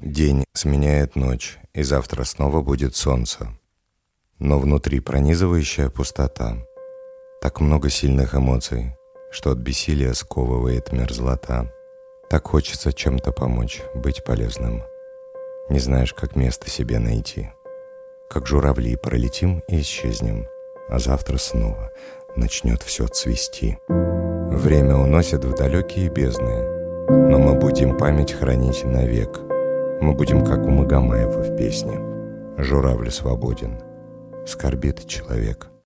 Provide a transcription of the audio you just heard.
День сменяет ночь, и завтра снова будет солнце. Но внутри пронизывающая пустота. Так много сильных эмоций, что от бессилия сковывает мерзлота. Так хочется чем-то помочь, быть полезным. Не знаешь, как место себе найти. Как журавли пролетим и исчезнем, а завтра снова начнет все цвести. Время уносит в далекие бездны, но мы будем память хранить навек. Мы будем, как у Магомаева в песне: «Журавль свободен, скорбит человек».